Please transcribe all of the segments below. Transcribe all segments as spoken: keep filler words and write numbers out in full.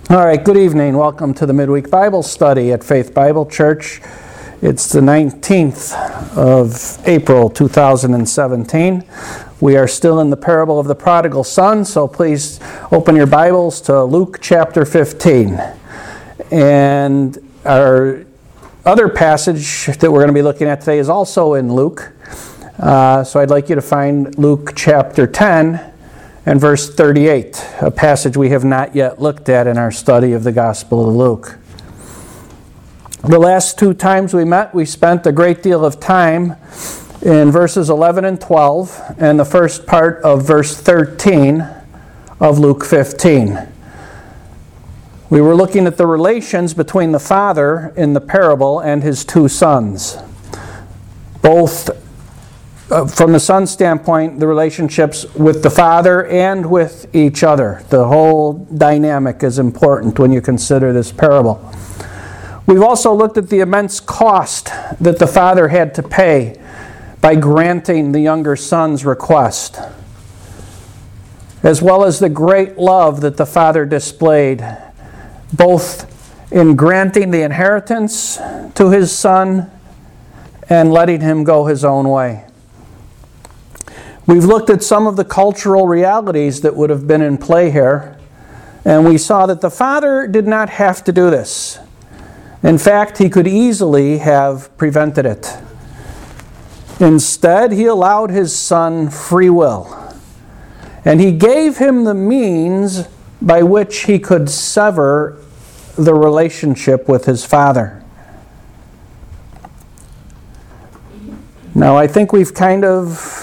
All right, good evening. Welcome to the Midweek Bible Study at Faith Bible Church. It's the nineteenth of April, two thousand seventeen. We are still in the parable of the prodigal son, so please open your Bibles to Luke chapter fifteen. And our other passage that we're going to be looking at today is also in Luke. Uh, so I'd like you to find Luke chapter ten and verse thirty-eight, a passage we have not yet looked at in our study of the Gospel of Luke. The last two times we met, we spent a great deal of time in verses eleven and twelve and the first part of verse thirteen of Luke fifteen. We were looking at the relations between the father in the parable and his two sons. Both Uh, from the son's standpoint, the relationships with the father and with each other. The whole dynamic is important when you consider this parable. We've also looked at the immense cost that the father had to pay by granting the younger son's request, as well as the great love that the father displayed, both in granting the inheritance to his son and letting him go his own way. We've looked at some of the cultural realities that would have been in play here, and we saw that the father did not have to do this. In fact, he could easily have prevented it. Instead, he allowed his son free will, and he gave him the means by which he could sever the relationship with his father. Now, I think we've kind of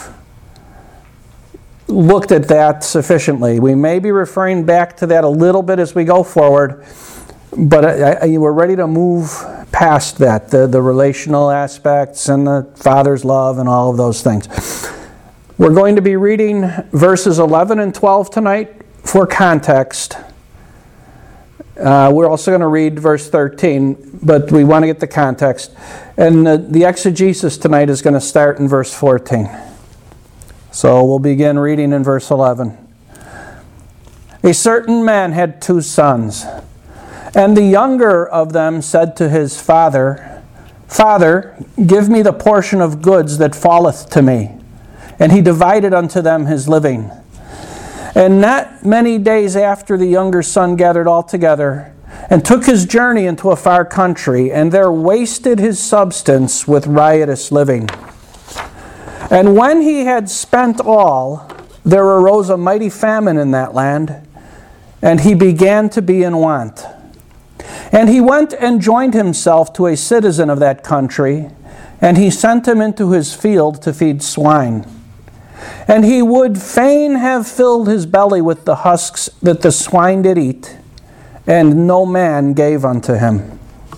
looked at that sufficiently. We may be referring back to that a little bit as we go forward, but I, I, we're ready to move past that, the, the relational aspects and the father's love and all of those things. We're going to be reading verses eleven and twelve tonight for context. Uh, we're also going to read verse thirteen, but we want to get the context. And the, the exegesis tonight is going to start in verse fourteen. So we'll begin reading in verse eleven. A certain man had two sons, and the younger of them said to his father, Father, give me the portion of goods that falleth to me. And he divided unto them his living. And not many days after, the younger son gathered all together, and took his journey into a far country, and there wasted his substance with riotous living. And when he had spent all, there arose a mighty famine in that land, and he began to be in want. And he went and joined himself to a citizen of that country, and he sent him into his field to feed swine. And he would fain have filled his belly with the husks that the swine did eat, and no man gave unto him.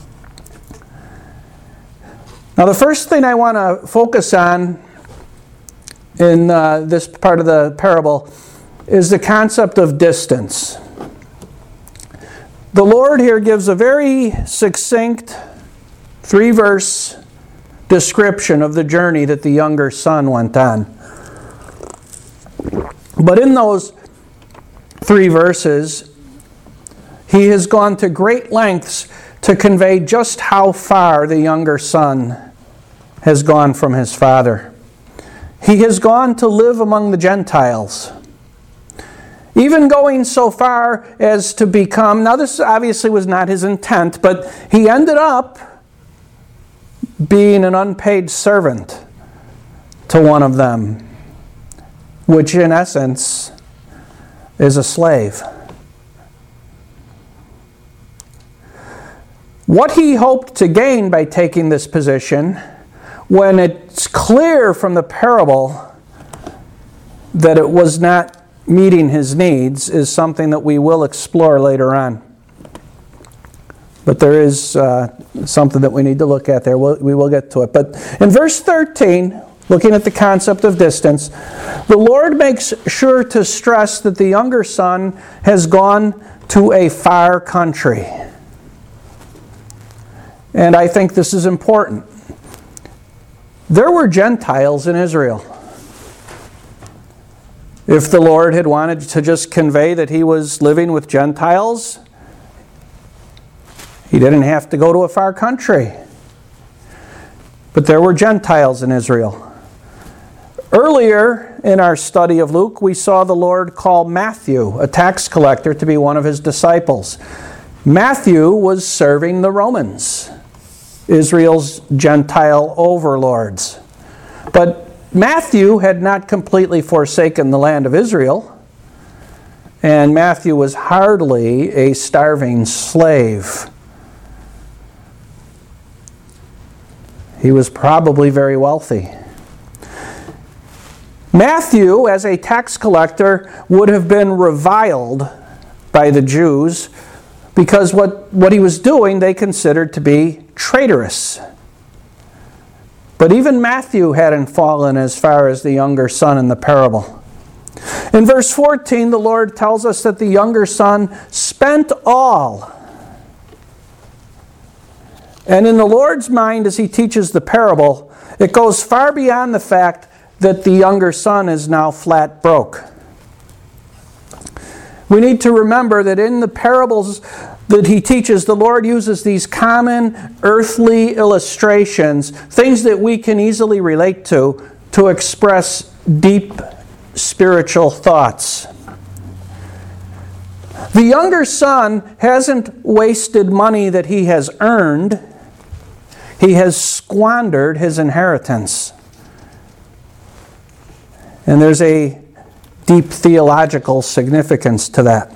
Now, the first thing I want to focus on in uh, this part of the parable is the concept of distance. The Lord here gives a very succinct three-verse description of the journey that the younger son went on. But in those three verses, he has gone to great lengths to convey just how far the younger son has gone from his father. He has gone to live among the Gentiles, even going so far as to become, now this obviously was not his intent, but he ended up being an unpaid servant to one of them, which in essence is a slave. What he hoped to gain by taking this position, when it's clear from the parable that it was not meeting his needs, is something that we will explore later on. But there is uh, something that we need to look at there. We'll, we will get to it. But in verse thirteen, looking at the concept of distance, the Lord makes sure to stress that the younger son has gone to a far country. And I think this is important. There were Gentiles in Israel. If the Lord had wanted to just convey that he was living with Gentiles, He didn't have to go to a far country. But there were Gentiles in Israel. Earlier in our study of Luke, we saw the Lord call Matthew, a tax collector, to be one of his disciples. Matthew was serving the Romans, Israel's Gentile overlords. But Matthew had not completely forsaken the land of Israel, and Matthew was hardly a starving slave. He was probably very wealthy. Matthew, as a tax collector, would have been reviled by the Jews because what, what he was doing they considered to be traitorous. But even Matthew hadn't fallen as far as the younger son in the parable. In verse fourteen, the Lord tells us that the younger son spent all. And in the Lord's mind, as he teaches the parable, it goes far beyond the fact that the younger son is now flat broke. We need to remember that in the parables that he teaches, the Lord uses these common earthly illustrations, things that we can easily relate to, to express deep spiritual thoughts. The younger son hasn't wasted money that he has earned. He has squandered his inheritance. And there's a deep theological significance to that.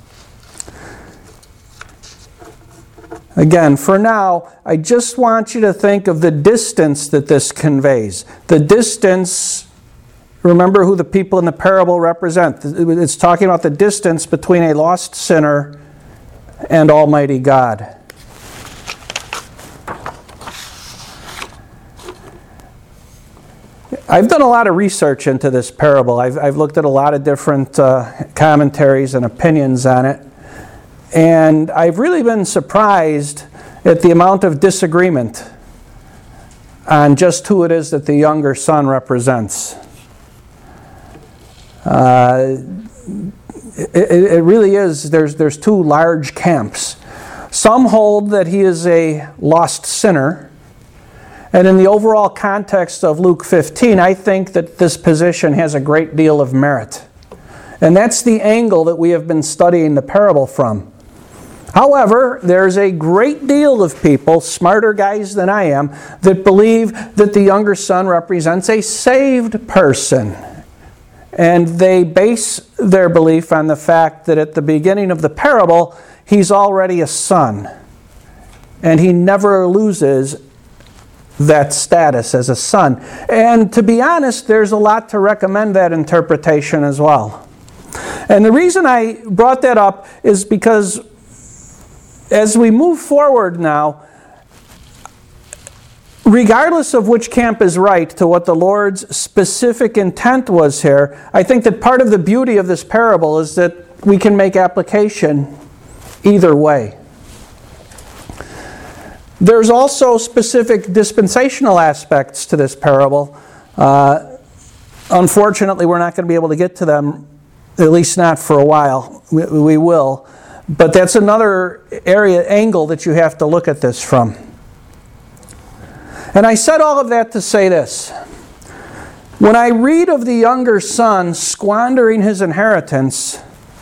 Again, for now, I just want you to think of the distance that this conveys. The distance, remember who the people in the parable represent. It's talking about the distance between a lost sinner and Almighty God. I've done a lot of research into this parable. I've, I've looked at a lot of different uh, commentaries and opinions on it. And I've really been surprised at the amount of disagreement on just who it is that the younger son represents. Uh, it, it really is, there's, there's two large camps. Some hold that he is a lost sinner. And in the overall context of Luke fifteen, I think that this position has a great deal of merit. And that's the angle that we have been studying the parable from. However, there's a great deal of people, smarter guys than I am, that believe that the younger son represents a saved person. And they base their belief on the fact that at the beginning of the parable, he's already a son. And he never loses that status as a son. And to be honest, there's a lot to recommend that interpretation as well. And the reason I brought that up is because as we move forward now, regardless of which camp is right to what the Lord's specific intent was here, I think that part of the beauty of this parable is that we can make application either way. There's also specific dispensational aspects to this parable. Uh, unfortunately, we're not going to be able to get to them, at least not for a while. We, we will. But that's another area, angle that you have to look at this from. And I said all of that to say this. When I read of the younger son squandering his inheritance,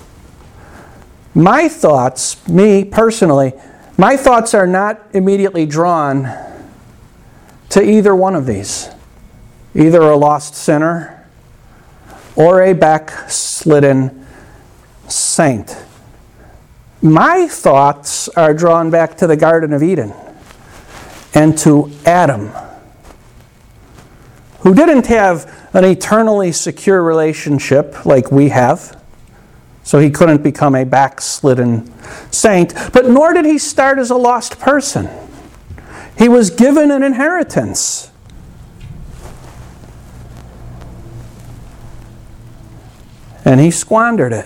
my thoughts, me personally, my thoughts are not immediately drawn to either one of these. Either a lost sinner or a backslidden saint. My thoughts are drawn back to the Garden of Eden and to Adam, who didn't have an eternally secure relationship like we have. So he couldn't become a backslidden saint. But nor did he start as a lost person. He was given an inheritance. And he squandered it.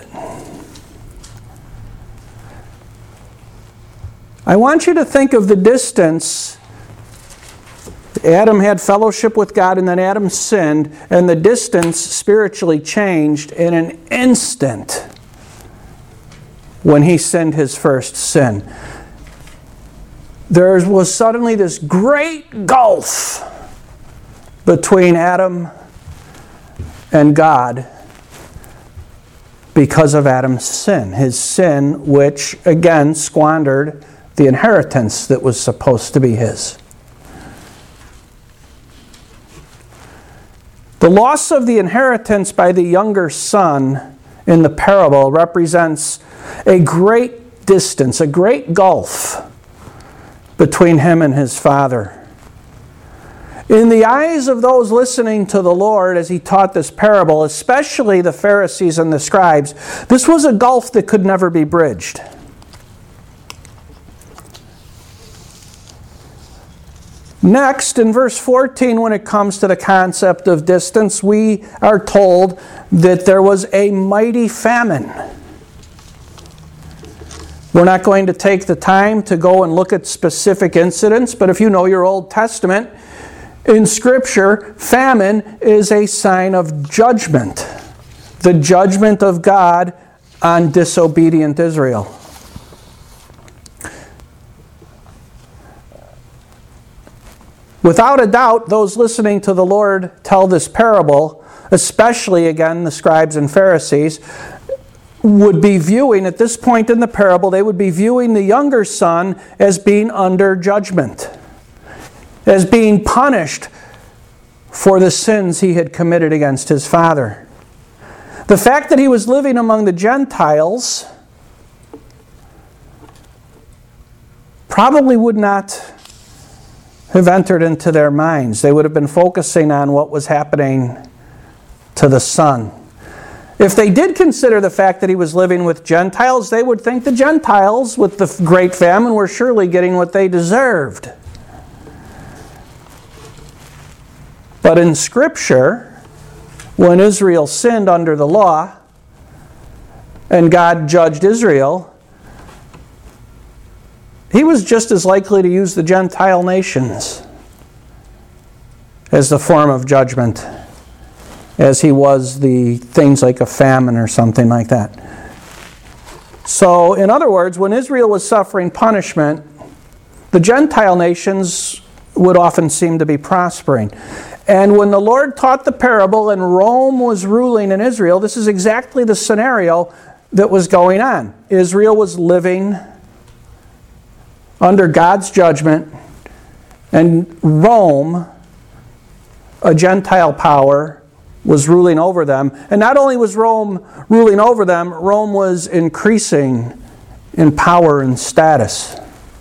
I want you to think of the distance. Adam had fellowship with God, and then Adam sinned, and the distance spiritually changed in an instant when he sinned his first sin. there was suddenly this great gulf between Adam and God because of Adam's sin. His sin, which again squandered the inheritance that was supposed to be his. The loss of the inheritance by the younger son in the parable represents a great distance, a great gulf between him and his father. In the eyes of those listening to the Lord as he taught this parable, especially the Pharisees and the scribes, this was a gulf that could never be bridged. Next, in verse fourteen, when it comes to the concept of distance, we are told that there was a mighty famine. We're not going to take the time to go and look at specific incidents, but if you know your Old Testament, in Scripture, famine is a sign of judgment. The judgment of God on disobedient Israel. Without a doubt, those listening to the Lord tell this parable, especially again the scribes and Pharisees, would be viewing, at this point in the parable, they would be viewing the younger son as being under judgment, as being punished for the sins he had committed against his father. The fact that he was living among the Gentiles probably would not have entered into their minds. They would have been focusing on what was happening to the son. If they did consider the fact that he was living with Gentiles, they would think the Gentiles, with the great famine, were surely getting what they deserved. But in Scripture, when Israel sinned under the law, and God judged Israel, he was just as likely to use the Gentile nations as the form of judgment as he was the things like a famine or something like that. So, in other words, when Israel was suffering punishment, the Gentile nations would often seem to be prospering. And when the Lord taught the parable and Rome was ruling in Israel, this is exactly the scenario that was going on. Israel was living under God's judgment, and Rome, a Gentile power, was ruling over them. And not only was Rome ruling over them, Rome was increasing in power and status.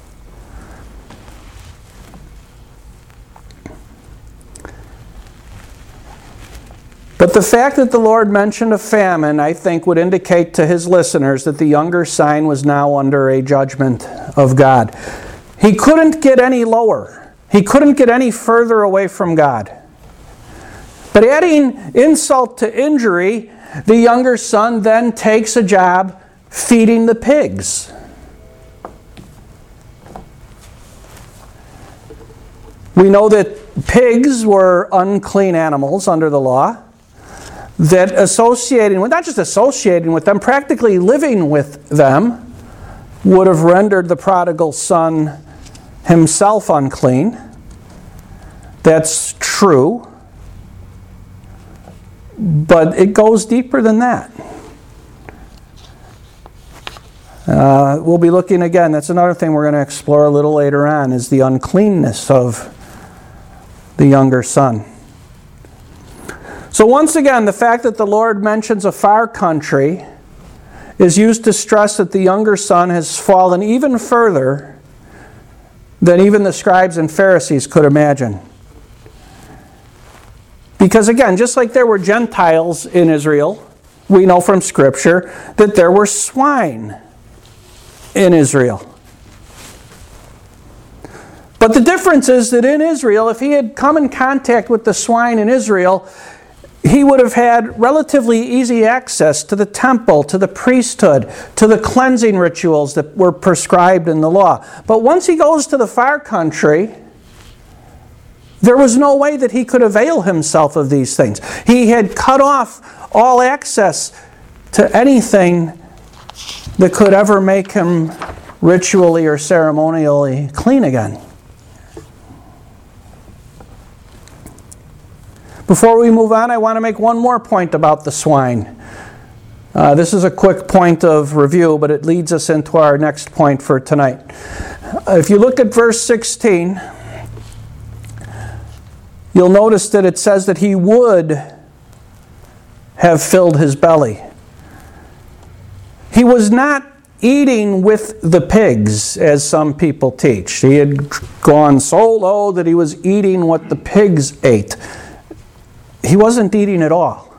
But the fact that the Lord mentioned a famine, I think, would indicate to his listeners that the younger son was now under a judgment of God. He couldn't get any lower. He couldn't get any further away from God. But adding insult to injury, the younger son then takes a job feeding the pigs. We know that pigs were unclean animals under the law, that associating with, not just associating with them, practically living with them would have rendered the prodigal son himself unclean. That's true. But it goes deeper than that. Uh, we'll be looking again, that's another thing we're going to explore a little later on, is the uncleanness of the younger son. So once again, the fact that the Lord mentions a far country is used to stress that the younger son has fallen even further than even the scribes and Pharisees could imagine. Because again, just like there were Gentiles in Israel, we know from Scripture that there were swine in Israel. But the difference is that in Israel, if he had come in contact with the swine in Israel, he would have had relatively easy access to the temple, to the priesthood, to the cleansing rituals that were prescribed in the law. But once he goes to the far country, there was no way that he could avail himself of these things. He had cut off all access to anything that could ever make him ritually or ceremonially clean again. Before we move on, I want to make one more point about the swine. Uh, this is a quick point of review, but it leads us into our next point for tonight. Uh, if you look at verse sixteen, you'll notice that it says that he would have filled his belly. He was not eating with the pigs, as some people teach. He had gone so low that he was eating what the pigs ate. He wasn't eating at all.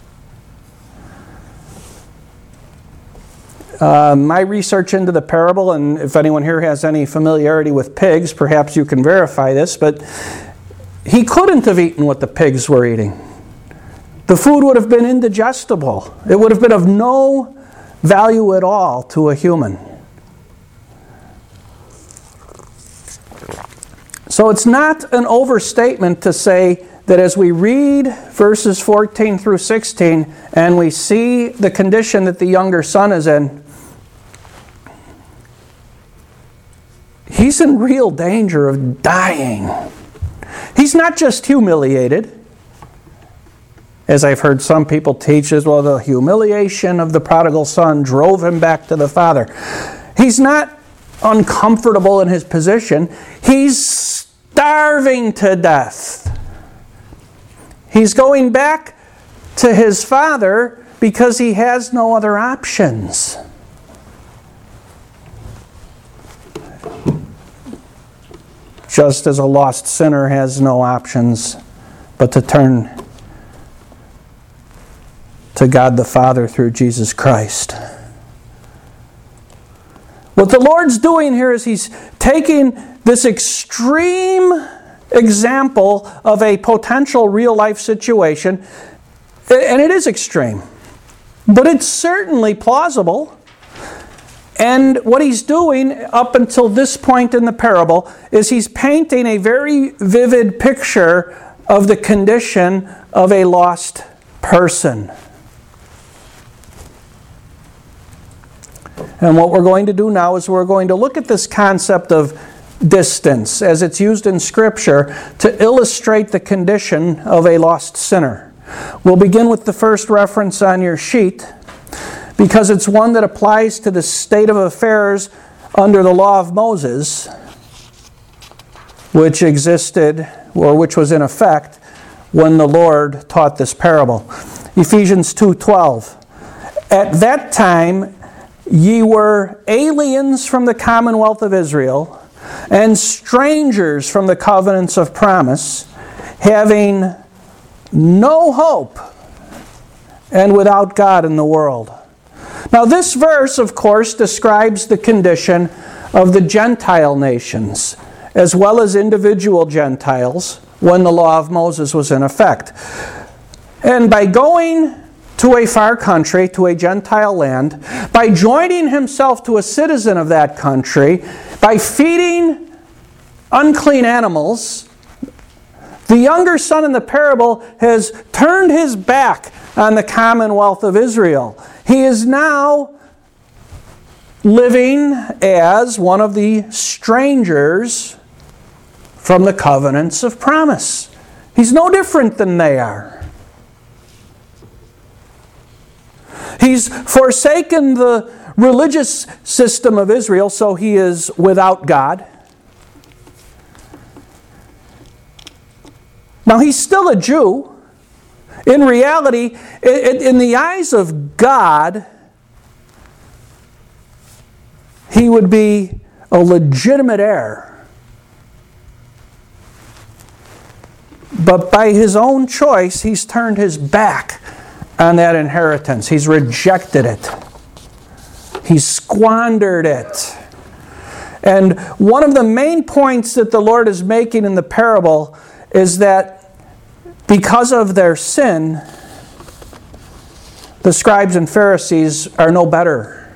Uh, my research into the parable, and if anyone here has any familiarity with pigs, perhaps you can verify this, but he couldn't have eaten what the pigs were eating. The food would have been indigestible. It would have been of no value at all to a human. So it's not an overstatement to say that as we read verses fourteen through sixteen and we see the condition that the younger son is in, he's in real danger of dying. He's not just humiliated, as I've heard some people teach, as well, the humiliation of the prodigal son drove him back to the father. He's not uncomfortable in his position. He's starving to death. He's going back to his father because he has no other options. Just as a lost sinner has no options but to turn to God the Father through Jesus Christ. What the Lord's doing here is He's taking this extreme example of a potential real-life situation, and it is extreme, but it's certainly plausible. And what He's doing up until this point in the parable is He's painting a very vivid picture of the condition of a lost person. And what we're going to do now is we're going to look at this concept of distance as it's used in Scripture to illustrate the condition of a lost sinner. We'll begin with the first reference on your sheet because it's one that applies to the state of affairs under the law of Moses, which existed, or which was in effect, when the Lord taught this parable. Ephesians two twelve. At that time ye were aliens from the commonwealth of Israel, and strangers from the covenants of promise, having no hope and without God in the world. Now this verse, of course, describes the condition of the Gentile nations, as well as individual Gentiles, when the law of Moses was in effect. And by going to a far country, to a Gentile land, by joining himself to a citizen of that country, by feeding unclean animals, the younger son in the parable has turned his back on the commonwealth of Israel. He is now living as one of the strangers from the covenants of promise. He's no different than they are. He's forsaken the religious system of Israel, so he is without God. Now, he's still a Jew. In reality, in the eyes of God, he would be a legitimate heir. But by his own choice, he's turned his back on that inheritance. He's rejected it. He's squandered it. And one of the main points that the Lord is making in the parable is that because of their sin, the scribes and Pharisees are no better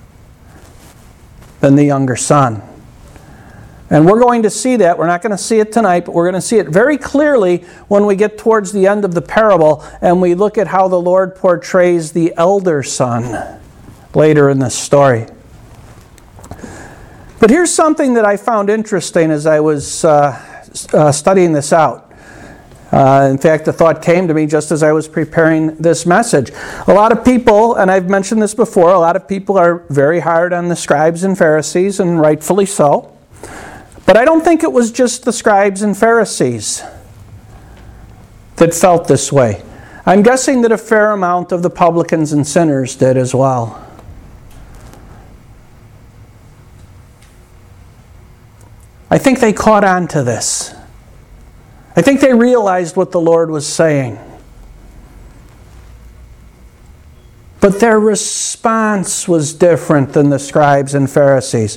than the younger son. And we're going to see that. We're not going to see it tonight, but we're going to see it very clearly when we get towards the end of the parable and we look at how the Lord portrays the elder son later in this story. But here's something that I found interesting as I was uh, uh, studying this out. Uh, in fact, the thought came to me just as I was preparing this message. A lot of people, and I've mentioned this before, a lot of people are very hard on the scribes and Pharisees, and rightfully so. But I don't think it was just the scribes and Pharisees that felt this way. I'm guessing that a fair amount of the publicans and sinners did as well. I think they caught on to this. I think they realized what the Lord was saying. But their response was different than the scribes and Pharisees.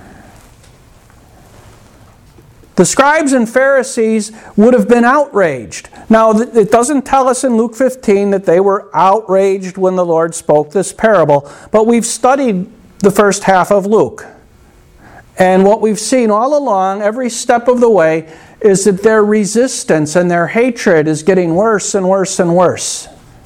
The scribes and Pharisees would have been outraged. Now, it doesn't tell us in Luke fifteen that they were outraged when the Lord spoke this parable, but we've studied the first half of Luke. And what we've seen all along, every step of the way, is that their resistance and their hatred is getting worse and worse and worse.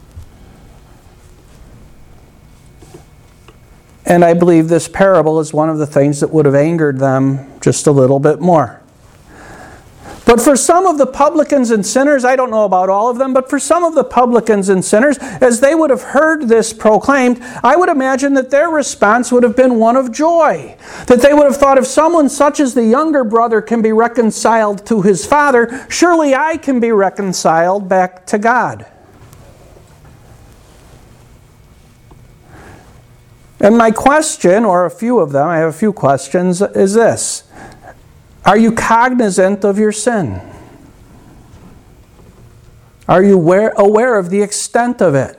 And I believe this parable is one of the things that would have angered them just a little bit more. But for some of the publicans and sinners, I don't know about all of them, but for some of the publicans and sinners, as they would have heard this proclaimed, I would imagine that their response would have been one of joy. That they would have thought, if someone such as the younger brother can be reconciled to his father, surely I can be reconciled back to God. And my question, or a few of them, I have a few questions, is this. Are you cognizant of your sin? Are you aware, aware of the extent of it?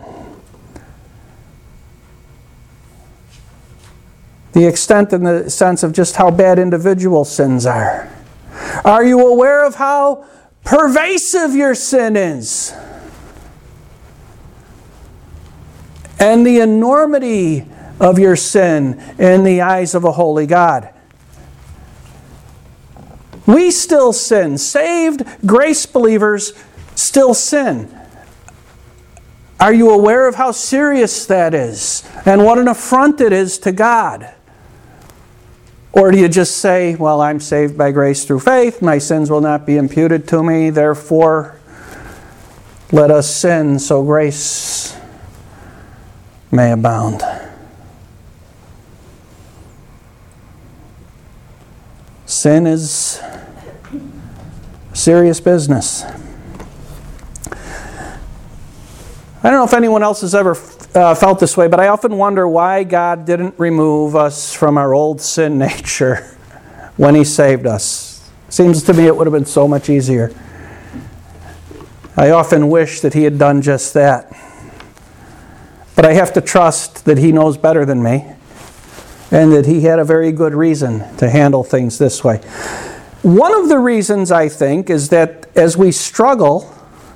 The extent in the sense of just how bad individual sins are. Are you aware of how pervasive your sin is? And the enormity of your sin in the eyes of a holy God. We still sin. Saved grace believers still sin. Are you aware of how serious that is? And what an affront it is to God? Or do you just say, well, I'm saved by grace through faith. My sins will not be imputed to me. Therefore, let us sin so grace may abound. Sin is serious business. I don't know if anyone else has ever uh, felt this way, but I often wonder why God didn't remove us from our old sin nature when He saved us. Seems to me it would have been so much easier. I often wish that He had done just that. But I have to trust that He knows better than me, and that He had a very good reason to handle things this way. One of the reasons, I think, is that as we struggle,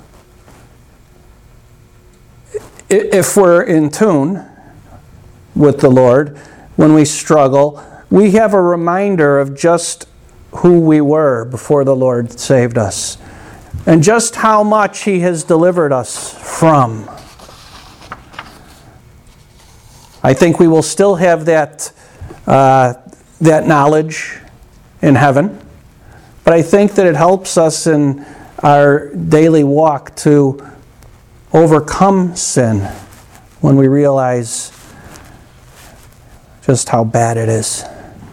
if we're in tune with the Lord, when we struggle, we have a reminder of just who we were before the Lord saved us, and just how much He has delivered us from. I think we will still have that uh, that knowledge in heaven, but I think that it helps us in our daily walk to overcome sin when we realize just how bad it is.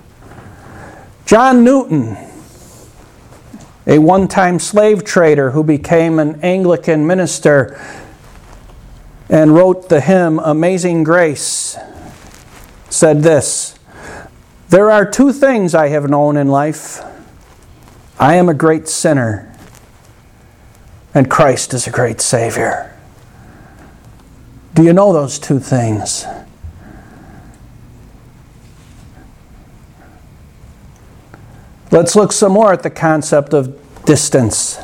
John Newton, a one-time slave trader who became an Anglican minister and wrote the hymn Amazing Grace, said this: "There are two things I have known in life. I am a great sinner, and Christ is a great Savior." Do you know those two things? Let's look some more at the concept of distance.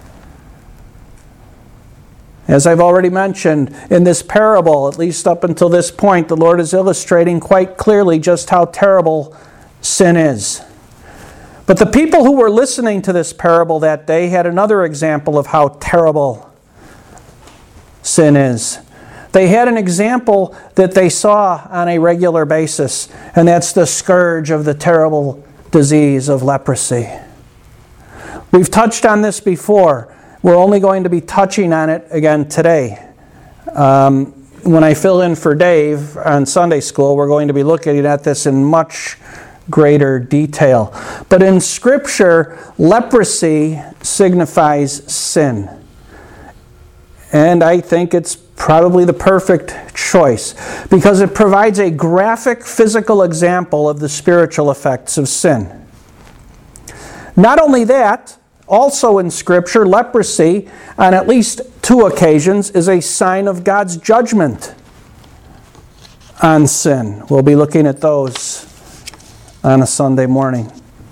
As I've already mentioned, in this parable, at least up until this point, the Lord is illustrating quite clearly just how terrible sin is. But the people who were listening to this parable that day had another example of how terrible sin is. They had an example that they saw on a regular basis, and that's the scourge of the terrible disease of leprosy. We've touched on this before. We're only going to be touching on it again today. Um, when I fill in for Dave on Sunday school, we're going to be looking at this in much greater detail. But in Scripture, leprosy signifies sin. And I think it's probably the perfect choice because it provides a graphic physical example of the spiritual effects of sin. Not only that, also in Scripture, leprosy, on at least two occasions, is a sign of God's judgment on sin. We'll be looking at those on a Sunday morning.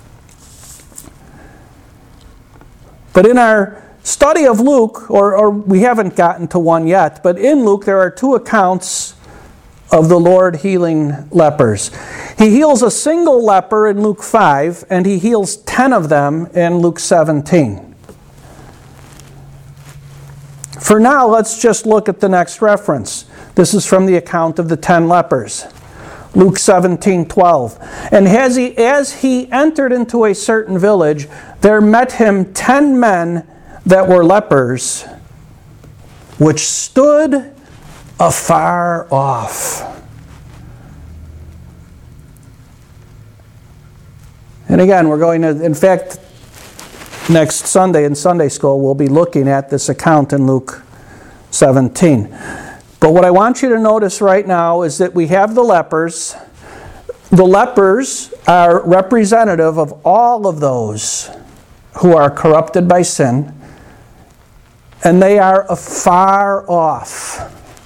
But in our study of Luke, or, or we haven't gotten to one yet, but in Luke there are two accounts of the Lord healing lepers. He heals a single leper in Luke five, and he heals ten of them in Luke seventeen. For now, let's just look at the next reference. This is from the account of the ten lepers. Luke seventeen twelve. And as he, as he entered into a certain village, there met him ten men that were lepers, which stood afar off. And again, we're going to, in fact, next Sunday in Sunday school, we'll be looking at this account in Luke seventeen. But what I want you to notice right now is that we have the lepers. The lepers are representative of all of those who are corrupted by sin, and they are afar off.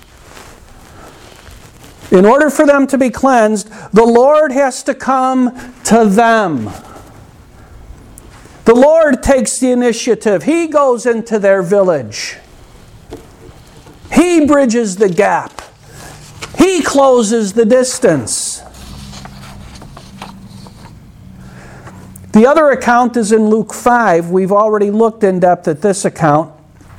In order for them to be cleansed, the Lord has to come to them. The Lord takes the initiative. He goes into their village. He bridges the gap. He closes the distance. The other account is in Luke five. We've already looked in depth at this account.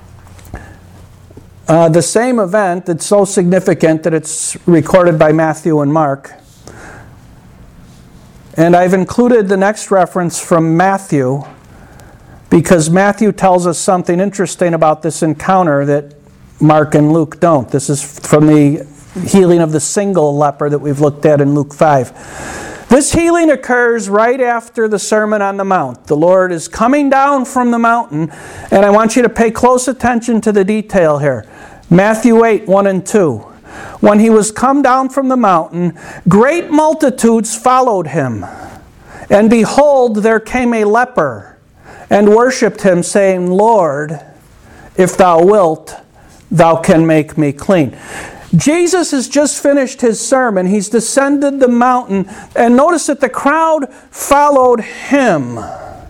Uh, the same event that's so significant that it's recorded by Matthew and Mark. And I've included the next reference from Matthew because Matthew tells us something interesting about this encounter that Mark and Luke don't. This is from the healing of the single leper that we've looked at in Luke five. This healing occurs right after the Sermon on the Mount. The Lord is coming down from the mountain, and I want you to pay close attention to the detail here. Matthew eight, one and two. When he was come down from the mountain, great multitudes followed him. And behold, there came a leper, and worshipped him, saying, Lord, if thou wilt, thou can make me clean. Jesus has just finished his sermon. He's descended the mountain, and notice that the crowd followed him.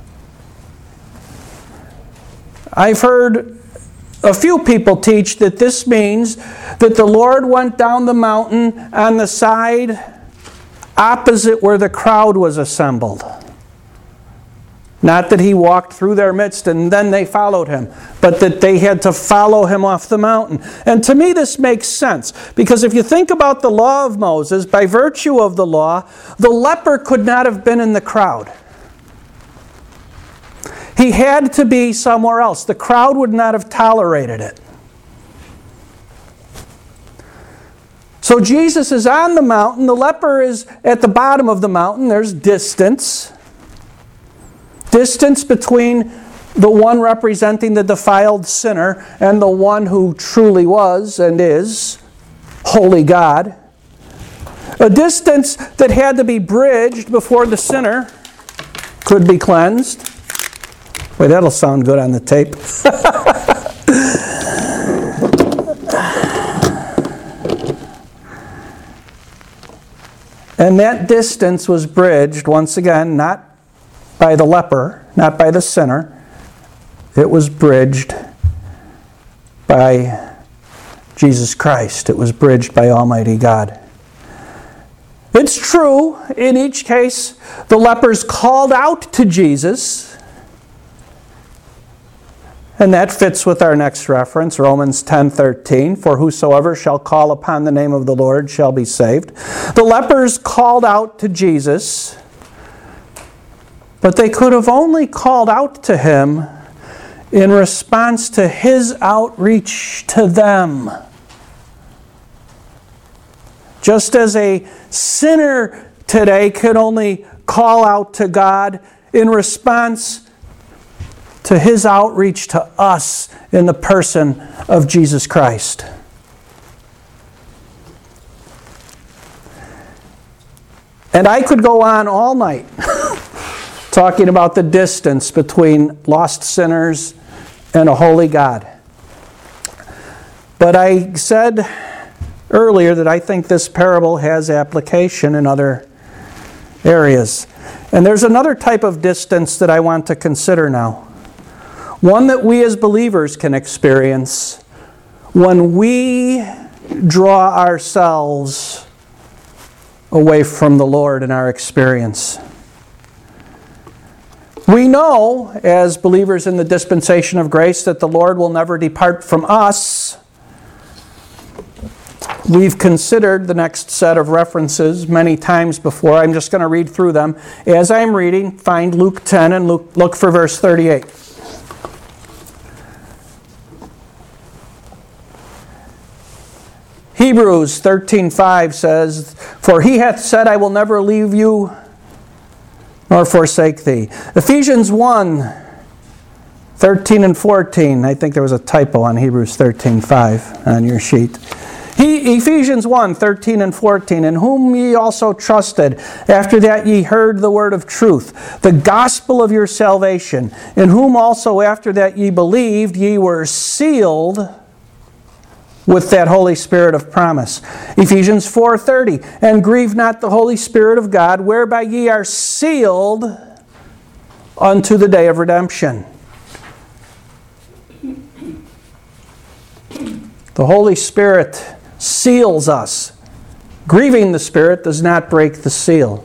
I've heard a few people teach that this means that the Lord went down the mountain on the side opposite where the crowd was assembled. Not that he walked through their midst and then they followed him, but that they had to follow him off the mountain. And to me this makes sense, because if you think about the law of Moses, by virtue of the law, the leper could not have been in the crowd. He had to be somewhere else. The crowd would not have tolerated it. So Jesus is on the mountain. The leper is at the bottom of the mountain. There's distance. Distance between the one representing the defiled sinner and the one who truly was and is holy God. A distance that had to be bridged before the sinner could be cleansed. Wait, that'll sound good on the tape. And that distance was bridged, once again, not by the leper, not by the sinner. It was bridged by Jesus Christ. It was bridged by Almighty God. It's true, in each case, the lepers called out to Jesus. And that fits with our next reference, Romans ten thirteen. For whosoever shall call upon the name of the Lord shall be saved. The lepers called out to Jesus. But they could have only called out to him in response to his outreach to them. Just as a sinner today could only call out to God in response to his outreach to us in the person of Jesus Christ. And I could go on all night talking about the distance between lost sinners and a holy God. But I said earlier that I think this parable has application in other areas. And there's another type of distance that I want to consider now. One that we as believers can experience when we draw ourselves away from the Lord in our experience. We know, as believers in the dispensation of grace, that the Lord will never depart from us. We've considered the next set of references many times before. I'm just going to read through them. As I'm reading, find Luke ten and look, look for verse thirty-eight. Hebrews thirteen five says, "For he hath said, I will never leave you nor forsake thee." Ephesians one thirteen and fourteen. I think there was a typo on Hebrews thirteen five on your sheet. He, Ephesians one thirteen and fourteen, "In whom ye also trusted, after that ye heard the word of truth, the gospel of your salvation, in whom also after that ye believed, ye were sealed with that Holy Spirit of promise." Ephesians four thirty, "And grieve not the Holy Spirit of God, whereby ye are sealed unto the day of redemption." The Holy Spirit seals us. Grieving the Spirit does not break the seal.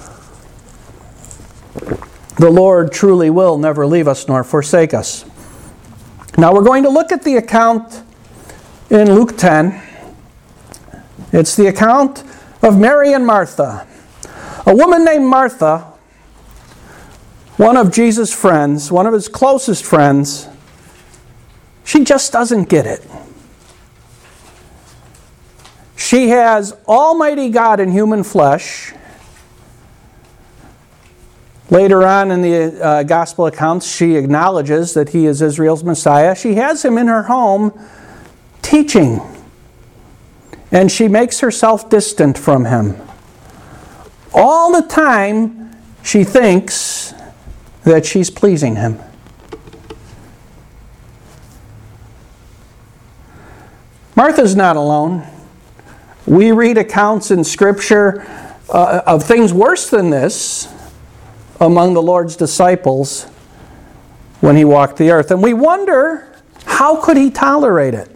The Lord truly will never leave us nor forsake us. Now we're going to look at the account in Luke ten. It's the account of Mary and Martha. A woman named Martha, one of Jesus' friends, one of his closest friends, she just doesn't get it. She has Almighty God in human flesh. Later on in the uh, gospel accounts, she acknowledges that he is Israel's Messiah. She has him in her home teaching. And she makes herself distant from him. All the time, she thinks that she's pleasing him. Martha's not alone. We read accounts in Scripture uh, of things worse than this among the Lord's disciples when he walked the earth. And we wonder, how could he tolerate it?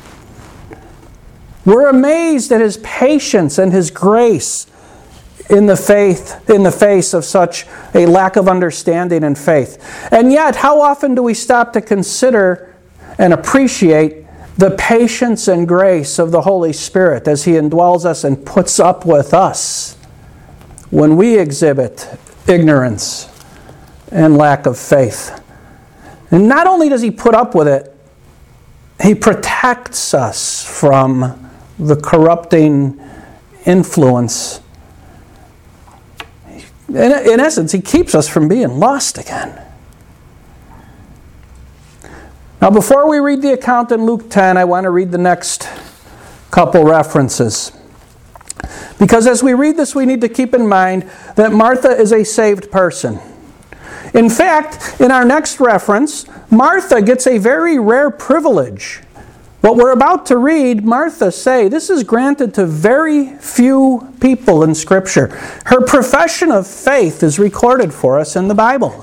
We're amazed at his patience and his grace in the faith, in the face of such a lack of understanding and faith. And yet, how often do we stop to consider and appreciate the patience and grace of the Holy Spirit as he indwells us and puts up with us when we exhibit ignorance and lack of faith? And not only does he put up with it, he protects us from the corrupting influence. In, in essence, he keeps us from being lost again. Now, before we read the account in Luke ten, I want to read the next couple references. Because as we read this, we need to keep in mind that Martha is a saved person. In fact, in our next reference, Martha gets a very rare privilege. What we're about to read, Martha say, this is granted to very few people in Scripture. Her profession of faith is recorded for us in the Bible.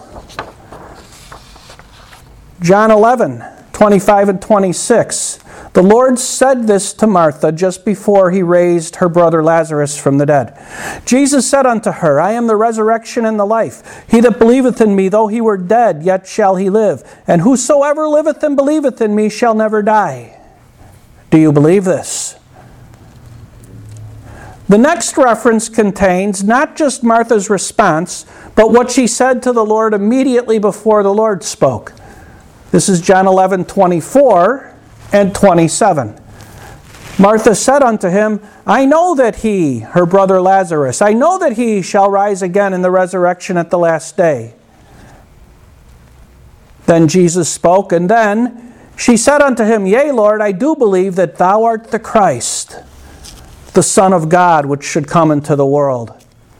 John eleven, twenty-five and twenty-six. The Lord said this to Martha just before he raised her brother Lazarus from the dead. Jesus said unto her, I am the resurrection and the life. He that believeth in me, though he were dead, yet shall he live. And whosoever liveth and believeth in me shall never die. Do you believe this? The next reference contains not just Martha's response, but what she said to the Lord immediately before the Lord spoke. This is John eleven, twenty-four and twenty-seven. Martha said unto him, I know that he, her brother Lazarus, I know that he shall rise again in the resurrection at the last day. Then Jesus spoke, and then she said unto him, Yea, Lord, I do believe that thou art the Christ, the Son of God, which should come into the world.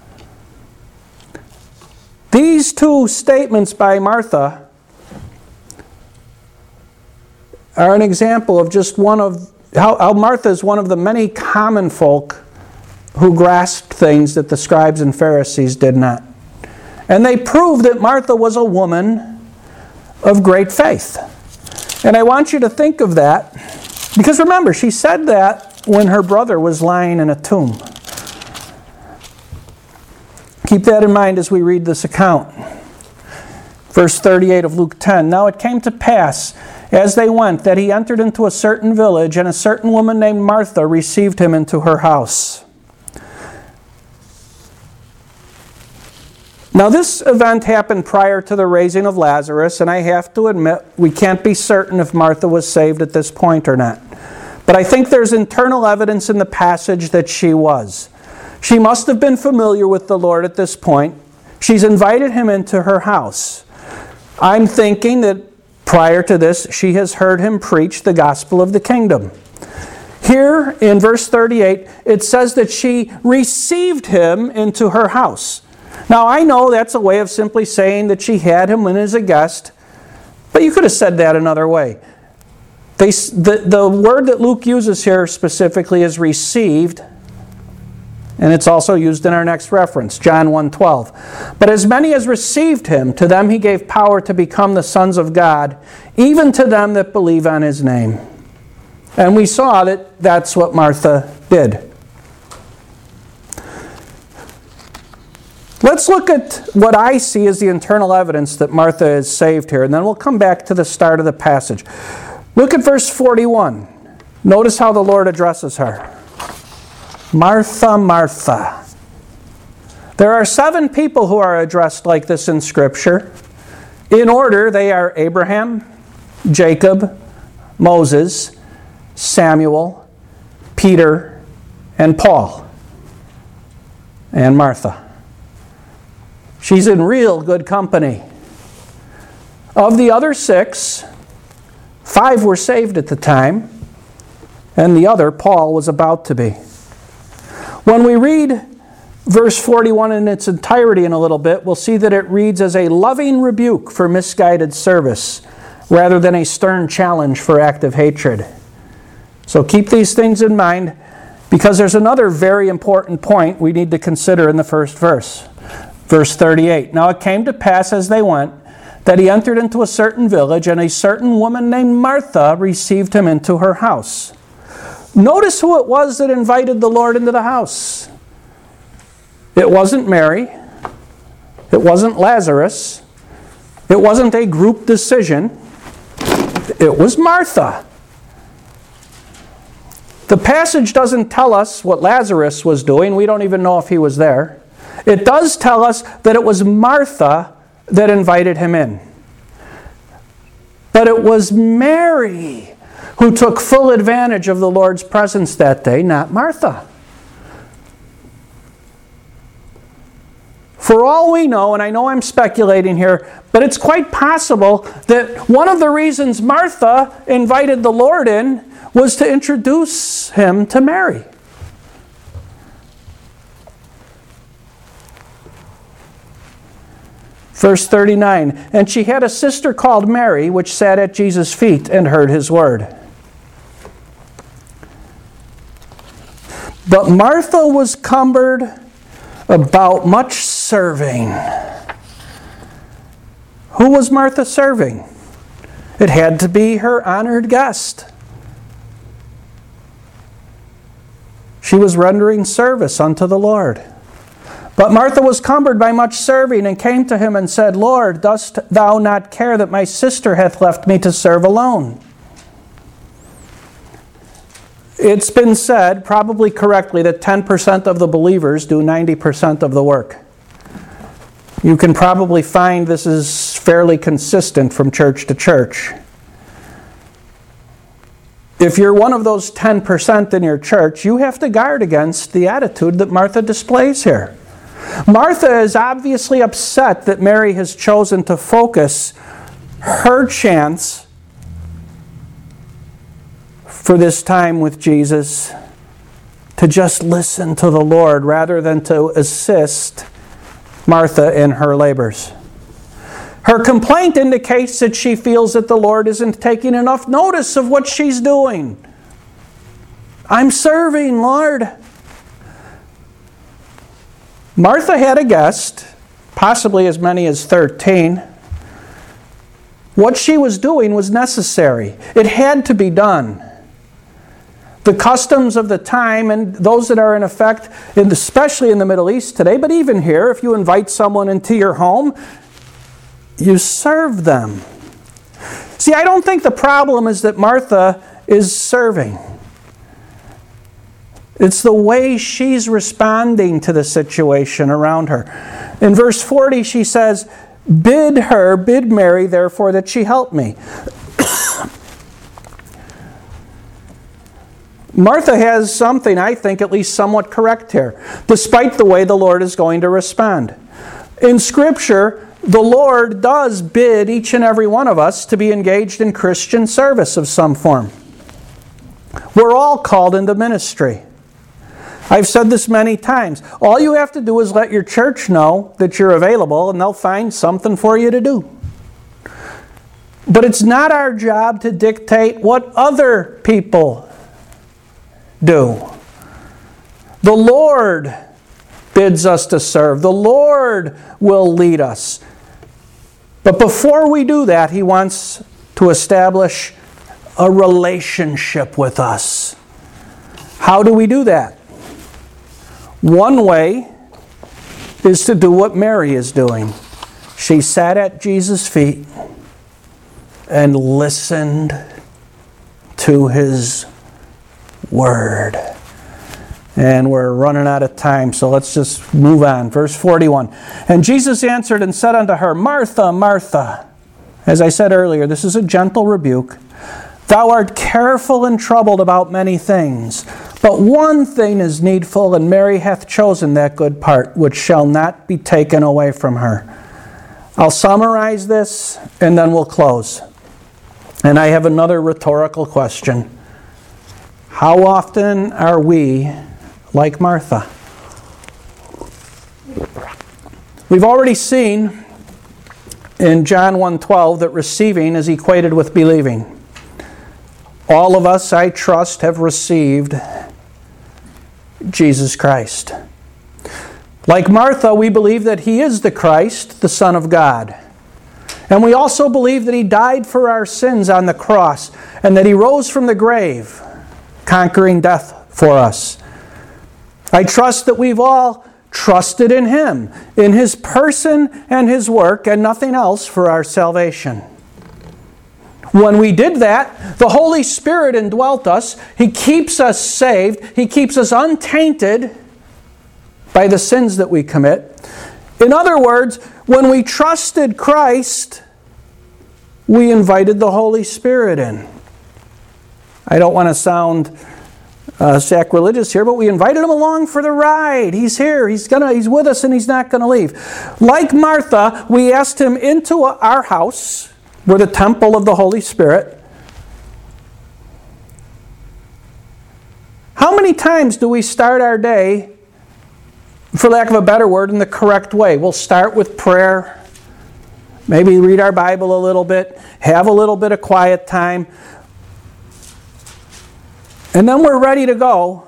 These two statements by Martha are an example of just one of how, how Martha is one of the many common folk who grasped things that the scribes and Pharisees did not. And they prove that Martha was a woman of great faith. And I want you to think of that, because remember, she said that when her brother was lying in a tomb. Keep that in mind as we read this account. Verse thirty-eight of Luke ten. Now it came to pass, as they went, that he entered into a certain village, and a certain woman named Martha received him into her house. Now this event happened prior to the raising of Lazarus, and I have to admit, we can't be certain if Martha was saved at this point or not. But I think there's internal evidence in the passage that she was. She must have been familiar with the Lord at this point. She's invited him into her house. I'm thinking that prior to this, she has heard him preach the gospel of the kingdom. Here in verse thirty-eight, it says that she received him into her house. Now, I know that's a way of simply saying that she had him in as a guest, but you could have said that another way. They, the, the word that Luke uses here specifically is received, and it's also used in our next reference, John one twelve. But as many as received him, to them he gave power to become the sons of God, even to them that believe on his name. And we saw that that's what Martha did. Let's look at what I see as the internal evidence that Martha is saved here, and then we'll come back to the start of the passage. Look at verse forty-one. Notice how the Lord addresses her. Martha, Martha. There are seven people who are addressed like this in Scripture. In order, they are Abraham, Jacob, Moses, Samuel, Peter, and Paul, and Martha. She's in real good company. Of the other six, five were saved at the time, and the other, Paul, was about to be. When we read verse forty-one in its entirety in a little bit, we'll see that it reads as a loving rebuke for misguided service, rather than a stern challenge for active hatred. So keep these things in mind, because there's another very important point we need to consider in the first verse. Verse thirty-eight. Now it came to pass as they went, that he entered into a certain village, and a certain woman named Martha received him into her house. Notice who it was that invited the Lord into the house. It wasn't Mary. It wasn't Lazarus. It wasn't a group decision. It was Martha. The passage doesn't tell us what Lazarus was doing. We don't even know if he was there. It does tell us that it was Martha that invited him in. But it was Mary who took full advantage of the Lord's presence that day, not Martha. For all we know, and I know I'm speculating here, but it's quite possible that one of the reasons Martha invited the Lord in was to introduce him to Mary. Verse thirty-nine, and she had a sister called Mary, which sat at Jesus' feet and heard his word. But Martha was cumbered about much serving. Who was Martha serving? It had to be her honored guest. She was rendering service unto the Lord. But Martha was cumbered by much serving, and came to him and said, Lord, dost thou not care that my sister hath left me to serve alone? It's been said, probably correctly, that ten percent of the believers do ninety percent of the work. You can probably find this is fairly consistent from church to church. If you're one of those ten percent in your church, you have to guard against the attitude that Martha displays here. Martha is obviously upset that Mary has chosen to focus her chance for this time with Jesus to just listen to the Lord rather than to assist Martha in her labors. Her complaint indicates that she feels that the Lord isn't taking enough notice of what she's doing. I'm serving, Lord. Martha had a guest, possibly as many as thirteen. What she was doing was necessary. It had to be done. The customs of the time, and those that are in effect, especially in the Middle East today, but even here, if you invite someone into your home, you serve them. See, I don't think the problem is that Martha is serving. It's the way she's responding to the situation around her. In verse forty, she says, "Bid her, bid Mary, therefore, that she help me." Martha has something, I think, at least somewhat correct here, despite the way the Lord is going to respond. In Scripture, the Lord does bid each and every one of us to be engaged in Christian service of some form. We're all called into ministry. I've said this many times. All you have to do is let your church know that you're available, and they'll find something for you to do. But it's not our job to dictate what other people do. The Lord bids us to serve. The Lord will lead us. But before we do that, He wants to establish a relationship with us. How do we do that? One way is to do what Mary is doing. She sat at Jesus' feet and listened to His Word. And we're running out of time, so let's just move on. Verse forty-one. "And Jesus answered and said unto her, Martha, Martha." As I said earlier, this is a gentle rebuke. "Thou art careful and troubled about many things, but one thing is needful, and Mary hath chosen that good part, which shall not be taken away from her." I'll summarize this, and then we'll close. And I have another rhetorical question. How often are we like Martha? We've already seen in John one twelve that receiving is equated with believing. All of us, I trust, have received Jesus Christ. Like Martha, we believe that He is the Christ, the Son of God. And we also believe that He died for our sins on the cross, and that He rose from the grave, conquering death for us. I trust that we've all trusted in Him, in His person and His work, and nothing else for our salvation. When we did that, the Holy Spirit indwelt us. He keeps us saved. He keeps us untainted by the sins that we commit. In other words, when we trusted Christ, we invited the Holy Spirit in. I don't want to sound uh, sacrilegious here, but we invited Him along for the ride. He's here. He's gonna. He's with us, and He's not going to leave. Like Martha, we asked Him into our house. We're the temple of the Holy Spirit. How many times do we start our day, for lack of a better word, in the correct way? We'll start with prayer, maybe read our Bible a little bit, have a little bit of quiet time, and then we're ready to go.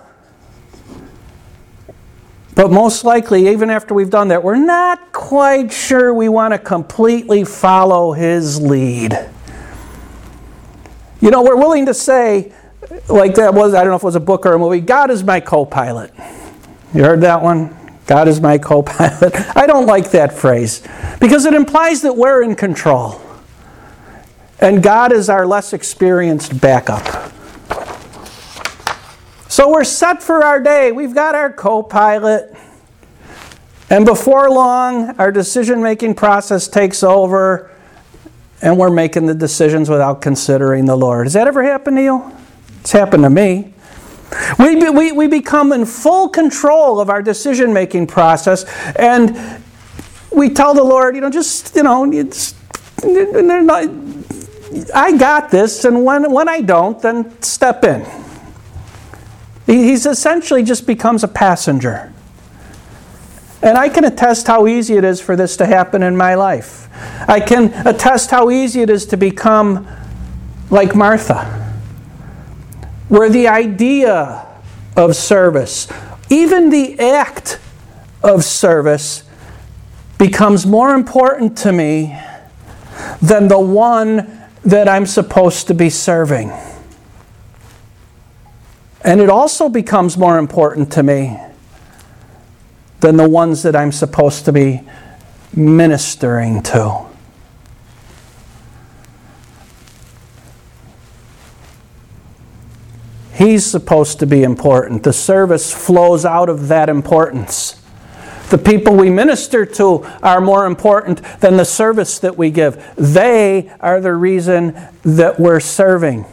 But most likely, even after we've done that, we're not quite sure we want to completely follow His lead. You know, we're willing to say, like that was, I don't know if it was a book or a movie, God is my co-pilot. You heard that one? God is my co-pilot. I don't like that phrase because it implies that we're in control. And God is our less experienced backup. So we're set for our day. We've got our co-pilot. And before long, our decision-making process takes over, and we're making the decisions without considering the Lord. Has that ever happened to you? It's happened to me. We, be, we, we become in full control of our decision-making process, and we tell the Lord, you know, just, you know, it's, not, I got this, and when, when I don't, then step in. He's essentially just becomes a passenger. And I can attest how easy it is for this to happen in my life. I can attest how easy it is to become like Martha, where the idea of service, even the act of service, becomes more important to me than the one that I'm supposed to be serving. And it also becomes more important to me than the ones that I'm supposed to be ministering to. He's supposed to be important. The service flows out of that importance. The people we minister to are more important than the service that we give. They are the reason that we're serving.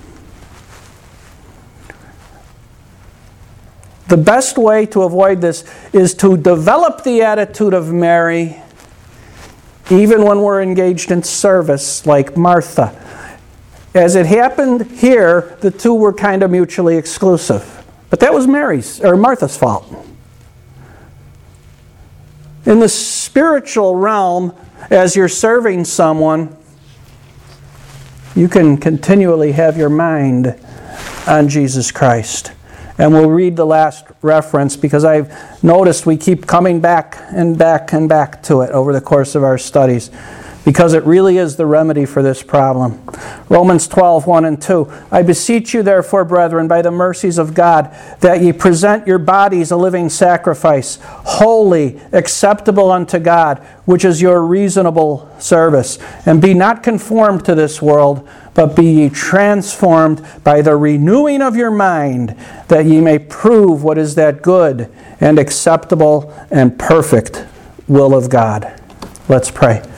The best way to avoid this is to develop the attitude of Mary, even when we're engaged in service, like Martha. As it happened here, the two were kind of mutually exclusive. But that was Mary's or Martha's fault. In the spiritual realm, as you're serving someone, you can continually have your mind on Jesus Christ. And we'll read the last reference because I've noticed we keep coming back and back and back to it over the course of our studies, because it really is the remedy for this problem. Romans twelve, one and two. I beseech you therefore, brethren, by the mercies of God, that ye present your bodies a living sacrifice, holy, acceptable unto God, which is your reasonable service. And be not conformed to this world, but be ye transformed by the renewing of your mind, that ye may prove what is that good and acceptable and perfect will of God. Let's pray.